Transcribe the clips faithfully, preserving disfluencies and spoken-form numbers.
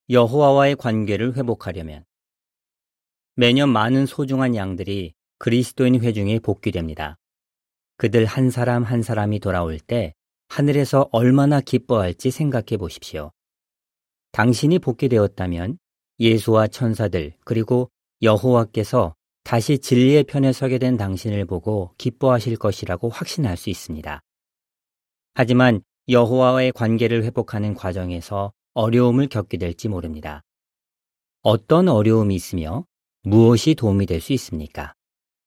여호와와의 관계를 회복하려면 매년 많은 소중한 양들이 그리스도인 회중에 복귀됩니다. 그들 한 사람 한 사람이 돌아올 때 하늘에서 얼마나 기뻐할지 생각해 보십시오. 당신이 복귀되었다면 예수와 천사들 그리고 여호와께서 다시 진리의 편에 서게 된 당신을 보고 기뻐하실 것이라고 확신할 수 있습니다. 하지만 여호와와의 관계를 회복하는 과정에서 어려움을 겪게 될지 모릅니다. 어떤 어려움이 있으며 무엇이 도움이 될 수 있습니까?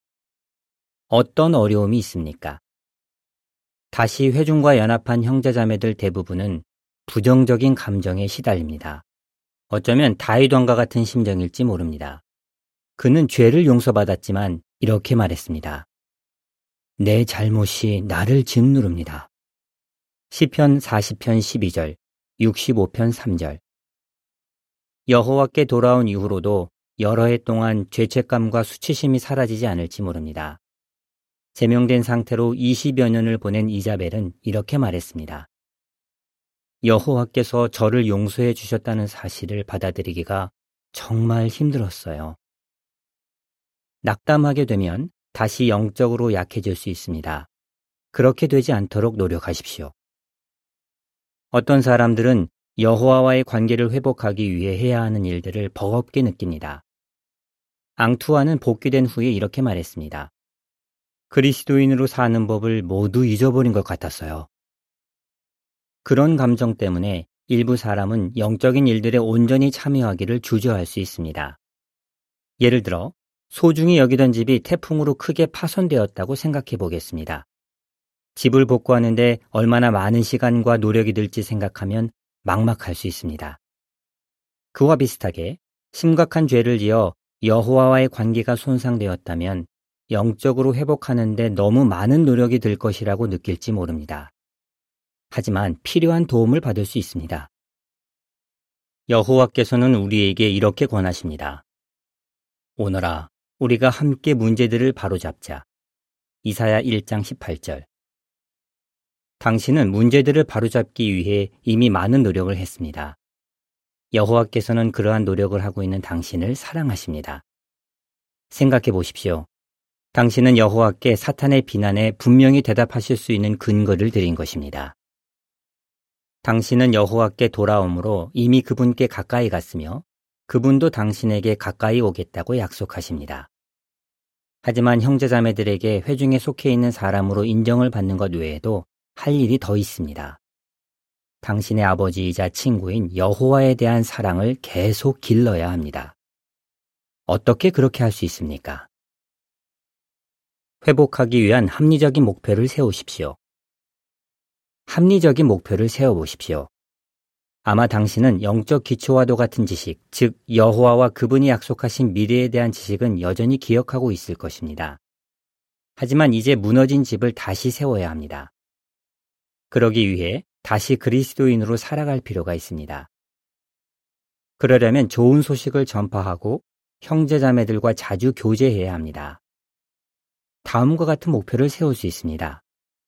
어떤 어려움이 있습니까? 다시 회중과 연합한 형제자매들 대부분은 부정적인 감정에 시달립니다. 어쩌면 다윗 왕과 같은 심정일지 모릅니다. 그는 죄를 용서받았지만 이렇게 말했습니다. 내 잘못이 나를 짓누릅니다. 시편 사십 편 십이 절, 육십오 편 삼 절. 여호와께 돌아온 이후로도 여러 해 동안 죄책감과 수치심이 사라지지 않을지 모릅니다. 제명된 상태로 이십여 년을 보낸 이자벨은 이렇게 말했습니다. 여호와께서 저를 용서해 주셨다는 사실을 받아들이기가 정말 힘들었어요. 낙담하게 되면 다시 영적으로 약해질 수 있습니다. 그렇게 되지 않도록 노력하십시오. 어떤 사람들은 여호와와의 관계를 회복하기 위해 해야 하는 일들을 버겁게 느낍니다. 앙투아는 복귀된 후에 이렇게 말했습니다. 그리스도인으로 사는 법을 모두 잊어버린 것 같았어요. 그런 감정 때문에 일부 사람은 영적인 일들에 온전히 참여하기를 주저할 수 있습니다. 예를 들어 소중히 여기던 집이 태풍으로 크게 파손되었다고 생각해 보겠습니다. 집을 복구하는데 얼마나 많은 시간과 노력이 들지 생각하면 막막할 수 있습니다. 그와 비슷하게 심각한 죄를 지어 여호와와의 관계가 손상되었다면 영적으로 회복하는데 너무 많은 노력이 들 것이라고 느낄지 모릅니다. 하지만 필요한 도움을 받을 수 있습니다. 여호와께서는 우리에게 이렇게 권하십니다. 오너라, 우리가 함께 문제들을 바로잡자. 이사야 일 장 십팔 절. 당신은 문제들을 바로잡기 위해 이미 많은 노력을 했습니다. 여호와께서는 그러한 노력을 하고 있는 당신을 사랑하십니다. 생각해 보십시오. 당신은 여호와께 사탄의 비난에 분명히 대답하실 수 있는 근거를 드린 것입니다. 당신은 여호와께 돌아옴으로 이미 그분께 가까이 갔으며 그분도 당신에게 가까이 오겠다고 약속하십니다. 하지만 형제자매들에게 회중에 속해 있는 사람으로 인정을 받는 것 외에도 할 일이 더 있습니다. 당신의 아버지이자 친구인 여호와에 대한 사랑을 계속 길러야 합니다. 어떻게 그렇게 할 수 있습니까? 회복하기 위한 합리적인 목표를 세우십시오. 합리적인 목표를 세워보십시오. 아마 당신은 영적 기초와도 같은 지식, 즉 여호와와 그분이 약속하신 미래에 대한 지식은 여전히 기억하고 있을 것입니다. 하지만 이제 무너진 집을 다시 세워야 합니다. 그러기 위해 다시 그리스도인으로 살아갈 필요가 있습니다. 그러려면 좋은 소식을 전파하고 형제자매들과 자주 교제해야 합니다. 다음과 같은 목표를 세울 수 있습니다.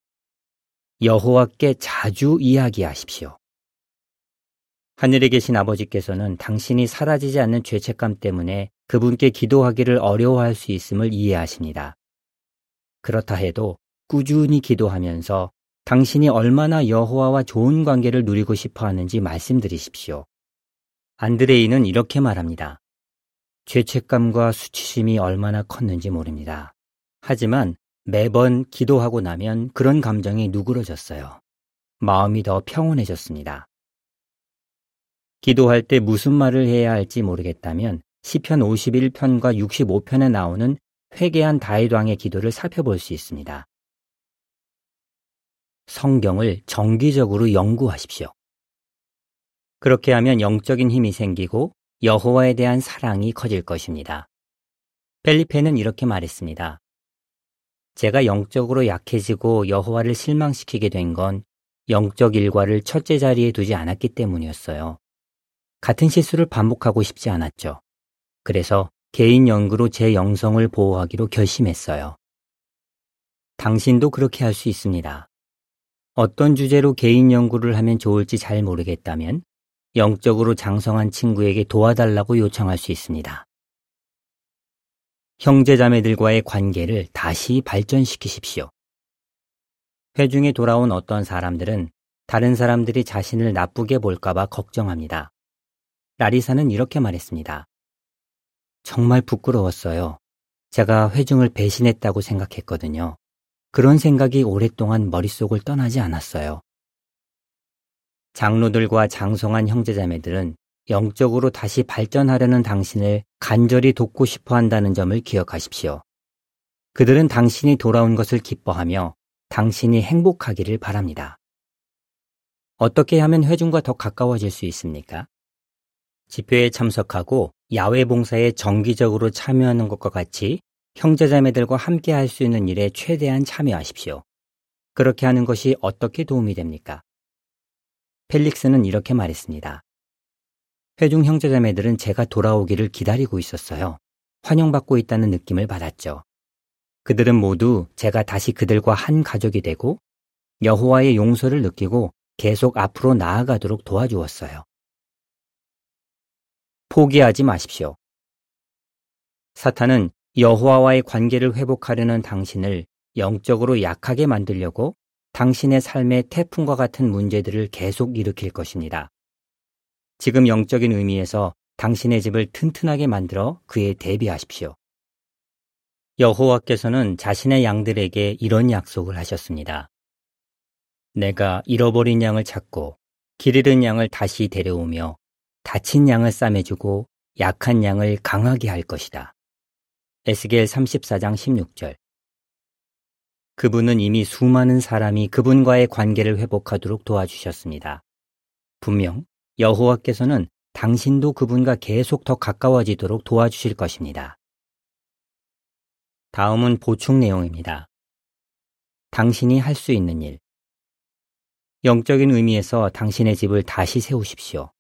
여호와께 자주 이야기하십시오. 하늘에 계신 아버지께서는 당신이 사라지지 않는 죄책감 때문에 그분께 기도하기를 어려워할 수 있음을 이해하십니다. 그렇다 해도 꾸준히 기도하면서 당신이 얼마나 여호와와 좋은 관계를 누리고 싶어 하는지 말씀드리십시오. 안드레이는 이렇게 말합니다. 죄책감과 수치심이 얼마나 컸는지 모릅니다. 하지만 매번 기도하고 나면 그런 감정이 누그러졌어요. 마음이 더 평온해졌습니다. 기도할 때 무슨 말을 해야 할지 모르겠다면 시편 오십일 편과 육십오 편에 나오는 회개한 다윗 왕의 기도를 살펴볼 수 있습니다. 성경을 정기적으로 연구하십시오. 그렇게 하면 영적인 힘이 생기고 여호와에 대한 사랑이 커질 것입니다. 펠리페는 이렇게 말했습니다. 제가 영적으로 약해지고 여호와를 실망시키게 된 건 영적 일과를 첫째 자리에 두지 않았기 때문이었어요. 같은 실수를 반복하고 싶지 않았죠. 그래서 개인 연구로 제 영성을 보호하기로 결심했어요. 당신도 그렇게 할 수 있습니다. 어떤 주제로 개인 연구를 하면 좋을지 잘 모르겠다면 영적으로 장성한 친구에게 도와달라고 요청할 수 있습니다. 형제자매들과의 관계를 다시 발전시키십시오. 회중에 돌아온 어떤 사람들은 다른 사람들이 자신을 나쁘게 볼까봐 걱정합니다. 라리사는 이렇게 말했습니다. 정말 부끄러웠어요. 제가 회중을 배신했다고 생각했거든요. 그런 생각이 오랫동안 머릿속을 떠나지 않았어요. 장로들과 장성한 형제자매들은 영적으로 다시 발전하려는 당신을 간절히 돕고 싶어 한다는 점을 기억하십시오. 그들은 당신이 돌아온 것을 기뻐하며 당신이 행복하기를 바랍니다. 어떻게 하면 회중과 더 가까워질 수 있습니까? 집회에 참석하고 야외 봉사에 정기적으로 참여하는 것과 같이 형제자매들과 함께 할 수 있는 일에 최대한 참여하십시오. 그렇게 하는 것이 어떻게 도움이 됩니까? 펠릭스는 이렇게 말했습니다. 회중 형제자매들은 제가 돌아오기를 기다리고 있었어요. 환영받고 있다는 느낌을 받았죠. 그들은 모두 제가 다시 그들과 한 가족이 되고 여호와의 용서를 느끼고 계속 앞으로 나아가도록 도와주었어요. 포기하지 마십시오. 사탄은 여호와와의 관계를 회복하려는 당신을 영적으로 약하게 만들려고 당신의 삶의 태풍과 같은 문제들을 계속 일으킬 것입니다. 지금 영적인 의미에서 당신의 집을 튼튼하게 만들어 그에 대비하십시오. 여호와께서는 자신의 양들에게 이런 약속을 하셨습니다. 내가 잃어버린 양을 찾고 길 잃은 양을 다시 데려오며 다친 양을 싸매주고 약한 양을 강하게 할 것이다. 에스겔 삼십사 장 십육 절. 그분은 이미 수많은 사람이 그분과의 관계를 회복하도록 도와주셨습니다. 분명 여호와께서는 당신도 그분과 계속 더 가까워지도록 도와주실 것입니다. 다음은 보충 내용입니다. 당신이 할 수 있는 일. 영적인 의미에서 당신의 집을 다시 세우십시오.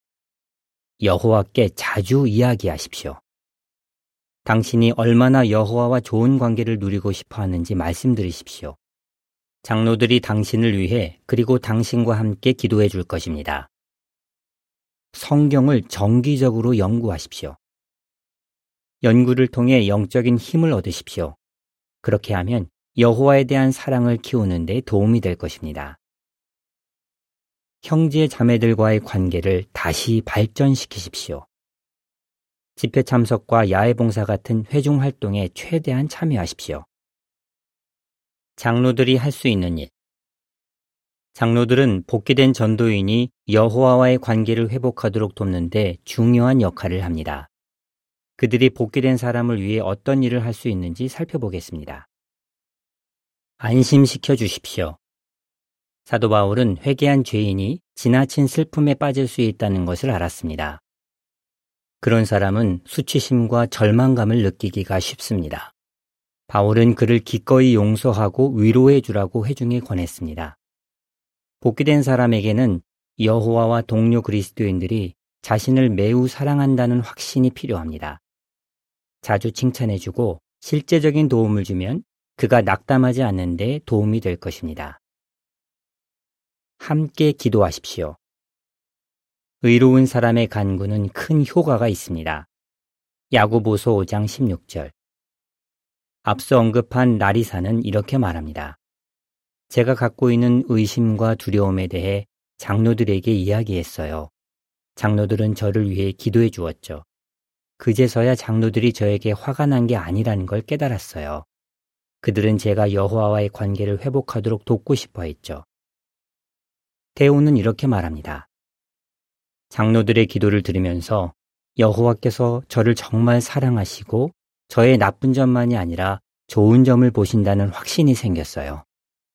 여호와께 자주 이야기하십시오. 당신이 얼마나 여호와와 좋은 관계를 누리고 싶어 하는지 말씀드리십시오. 장로들이 당신을 위해 그리고 당신과 함께 기도해 줄 것입니다. 성경을 정기적으로 연구하십시오. 연구를 통해 영적인 힘을 얻으십시오. 그렇게 하면 여호와에 대한 사랑을 키우는 데 도움이 될 것입니다. 형제 자매들과의 관계를 다시 발전시키십시오. 집회 참석과 야외 봉사 같은 회중 활동에 최대한 참여하십시오. 장로들이 할 수 있는 일. 장로들은 복귀된 전도인이 여호와와의 관계를 회복하도록 돕는 데 중요한 역할을 합니다. 그들이 복귀된 사람을 위해 어떤 일을 할 수 있는지 살펴보겠습니다. 안심시켜 주십시오. 사도 바울은 회개한 죄인이 지나친 슬픔에 빠질 수 있다는 것을 알았습니다. 그런 사람은 수치심과 절망감을 느끼기가 쉽습니다. 바울은 그를 기꺼이 용서하고 위로해 주라고 회중에 권했습니다. 복귀된 사람에게는 여호와와 동료 그리스도인들이 자신을 매우 사랑한다는 확신이 필요합니다. 자주 칭찬해주고 실제적인 도움을 주면 그가 낙담하지 않는 데 도움이 될 것입니다. 함께 기도하십시오. 의로운 사람의 간구는 큰 효과가 있습니다. 야고보서 오 장 십육 절. 앞서 언급한 라리사는 이렇게 말합니다. 제가 갖고 있는 의심과 두려움에 대해 장로들에게 이야기했어요. 장로들은 저를 위해 기도해 주었죠. 그제서야 장로들이 저에게 화가 난 게 아니라는 걸 깨달았어요. 그들은 제가 여호와와의 관계를 회복하도록 돕고 싶어 했죠. 데오는 이렇게 말합니다. 장로들의 기도를 들으면서 여호와께서 저를 정말 사랑하시고 저의 나쁜 점만이 아니라 좋은 점을 보신다는 확신이 생겼어요.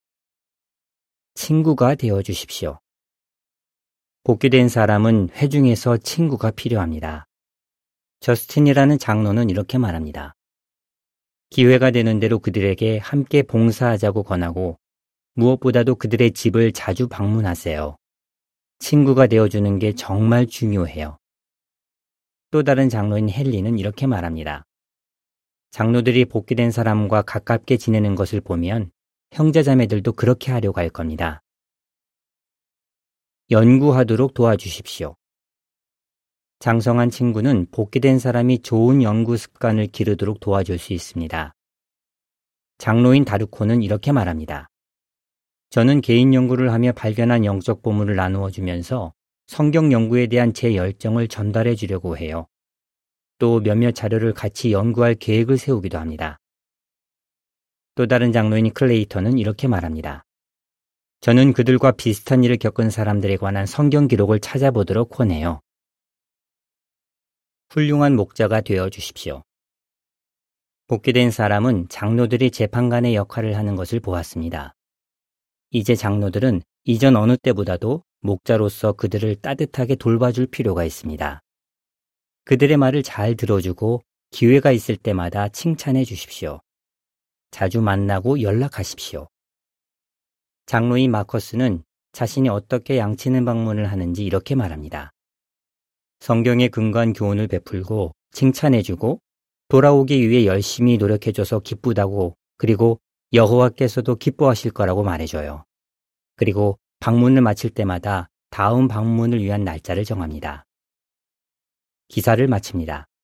친구가 되어 주십시오. 복귀된 사람은 회중에서 친구가 필요합니다. 저스틴이라는 장로는 이렇게 말합니다. 기회가 되는 대로 그들에게 함께 봉사하자고 권하고 무엇보다도 그들의 집을 자주 방문하세요. 친구가 되어주는 게 정말 중요해요. 또 다른 장로인 헨리는 이렇게 말합니다. 장로들이 복귀된 사람과 가깝게 지내는 것을 보면 형제자매들도 그렇게 하려고 할 겁니다. 연구하도록 도와주십시오. 장성한 친구는 복귀된 사람이 좋은 연구 습관을 기르도록 도와줄 수 있습니다. 장로인 다르코는 이렇게 말합니다. 저는 개인 연구를 하며 발견한 영적 보물을 나누어 주면서 성경 연구에 대한 제 열정을 전달해 주려고 해요. 또 몇몇 자료를 같이 연구할 계획을 세우기도 합니다. 또 다른 장로인 클레이턴은 이렇게 말합니다. 저는 그들과 비슷한 일을 겪은 사람들에 관한 성경 기록을 찾아보도록 권해요. 훌륭한 목자가 되어 주십시오. 복귀된 사람은 장로들이 재판관의 역할을 하는 것을 보았습니다. 이제 장로들은 이전 어느 때보다도 목자로서 그들을 따뜻하게 돌봐줄 필요가 있습니다. 그들의 말을 잘 들어주고 기회가 있을 때마다 칭찬해 주십시오. 자주 만나고 연락하십시오. 장로인 마커스는 자신이 어떻게 양치는 방문을 하는지 이렇게 말합니다. 성경에 근거한 교훈을 베풀고 칭찬해주고 돌아오기 위해 열심히 노력해줘서 기쁘다고, 그리고 여호와께서도 기뻐하실 거라고 말해줘요. 그리고 방문을 마칠 때마다 다음 방문을 위한 날짜를 정합니다. 기사를 마칩니다.